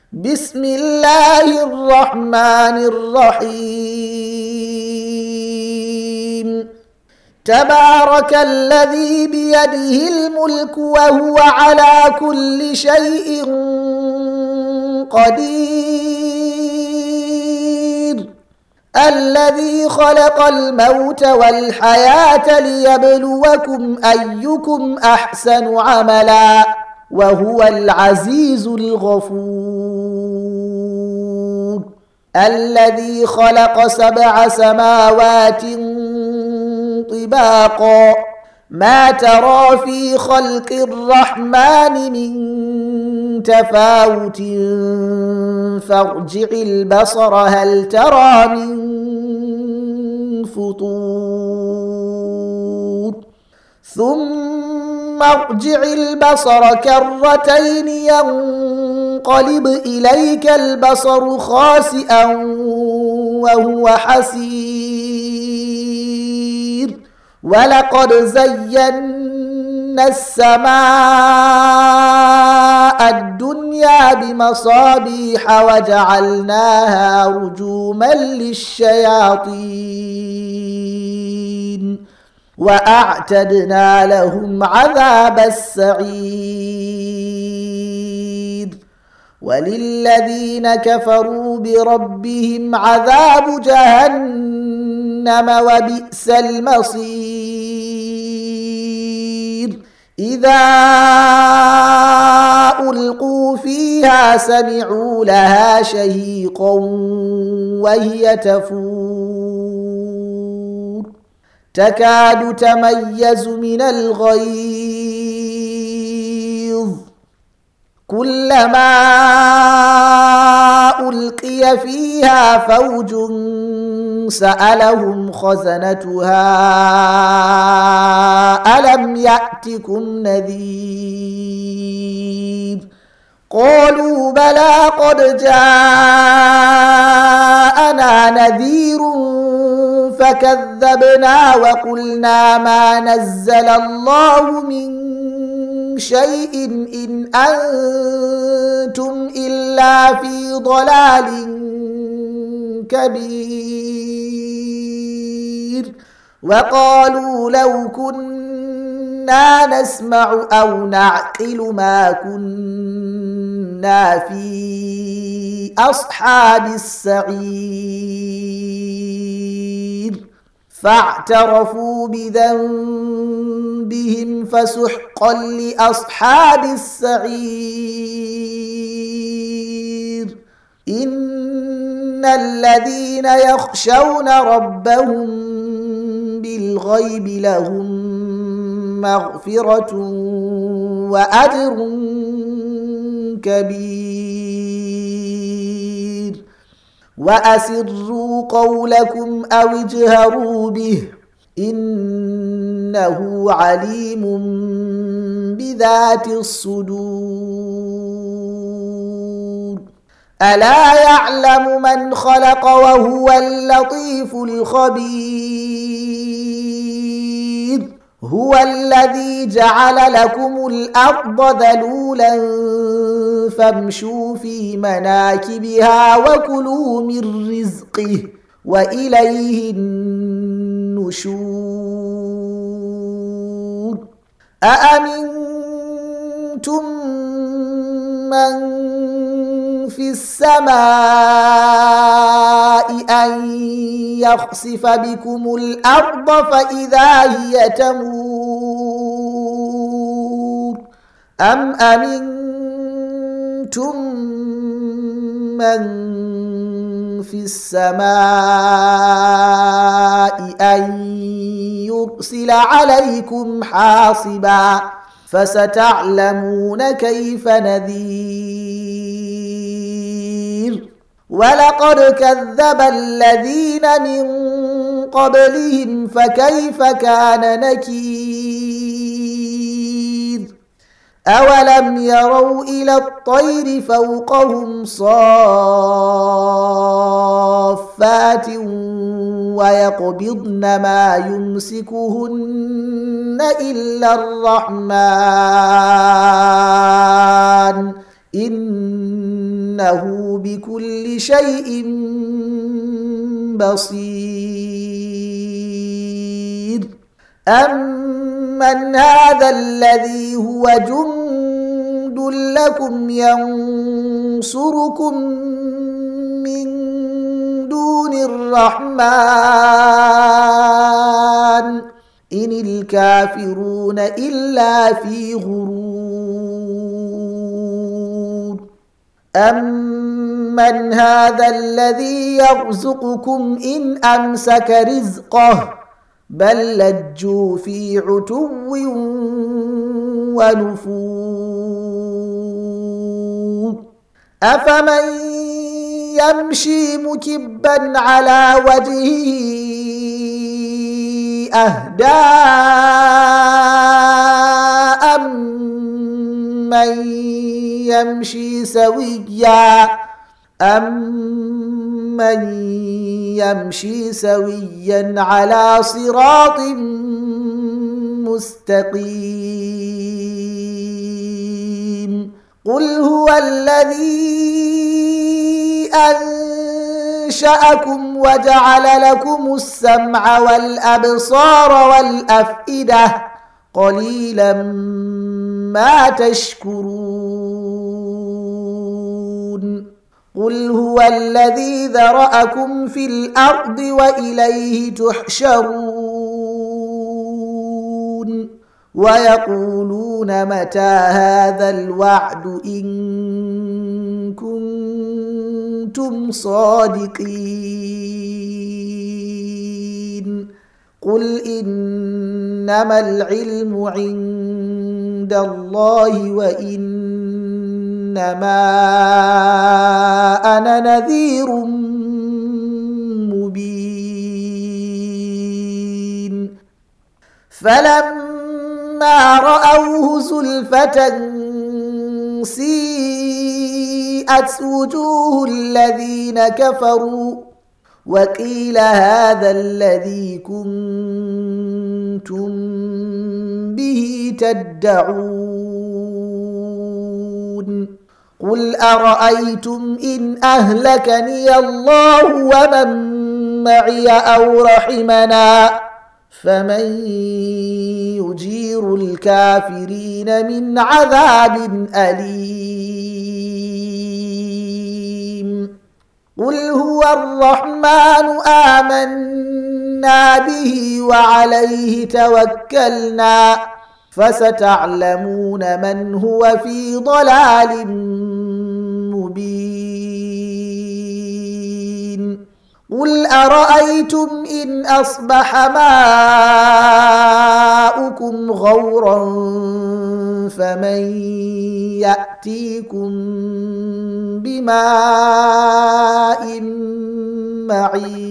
بسم الله الرحمن الرحيم. تبارك الذي بيده الملك وهو على كل شيء قدير. الذي خلق الموت والحياة ليبلوكم أيكم أحسن عملا وهو العزيز الغفور. الذي خلق 7 سماوات طباقا ما ترى في خلق الرحمن من تفاوت فارجع البصر هل ترى من فطور ثم ارجع البصر كرتين ينقلب إليك البصر خاسئا وهو حسير. ولقد زينا السماء الدنيا بمصابيح وجعلناها رجوما للشياطين وأعتدنا لهم عذاب السعير. وللذين كفروا بربهم عذاب جهنم وبئس المصير. إذا ألقوا فيها سمعوا لها شهيقا وهي تفور تكاد تميز من الغيظ كلما ألقي فيها فوج سألهم خزنتها ألم يأتكم نذير قالوا بلى قد جاءنا نذير فكذبنا وقلنا ما نزل الله من شيء إن أنتم إلا في ضلال كبير. وقالوا لو كنا نسمع أو نعقل ما كنا في أصحاب السعير. فاعترفوا بذنبهم فسحقا لأصحاب السعير. إن الذين يخشون ربهم بالغيب لهم مغفرة وأجر كبير. وأسروا قولكم أو اجهروا به إنه عليم بذات الصدور. ألا يعلم من خلق وهو اللطيف الخبير. هو الذي جعل لكم الأرض ذلولا فامشوا في مناكبها وكلوا من رزقه وإليه النشور. أأمنتم من في السماء أن يخسف بكم الأرض فإذا هي تمور أم أمنتم من في السماء أن يرسل عليكم حاصبا فستعلمون كيف نذير. ولقد كذب الذين من قبلهم فكيف كان نكير. أولم يروا إلى الطير فوقهم صافات ويقبضن ما يمسكهن إلا الرحمن إن إنه بكل شيء بصير. أمن هذا الذي هو جند لكم ينصركم من دون الرحمن إن الكافرون إلا في غرور. أمن هذا الذي يرزقكم إن أمسك رزقه بل لجوا في عتو ونفور. أفمن يمشي مكبا على وجهه أهدى أمن يمشي سويا على صراط مستقيم. قل هو الذي أنشأكم وجعل لكم السمع والأبصار والأفئدة قليلا ما تشكرون. قل هو الذي ذرأكم في الأرض وإليه تحشرون. ويقولون متى هذا الوعد إن كنتم صادقين. قل إنما العلم عند الله وإنما أنا نذير مبين. فلما رأوه زلفة سيئت وجوه الذين كفروا وقيل هذا الذي كنتم به تدعون. قل أرأيتم إن أهلكني الله ومن معي أو رحمنا فمن يجير الكافرين من عذاب أليم. قل هو الرحمن آمنا به وعليه توكلنا فستعلمون من هو في ضلال مبين. قل أرأيتم إن أصبح ماؤكم غورا فمن يأتيكم بماء معين.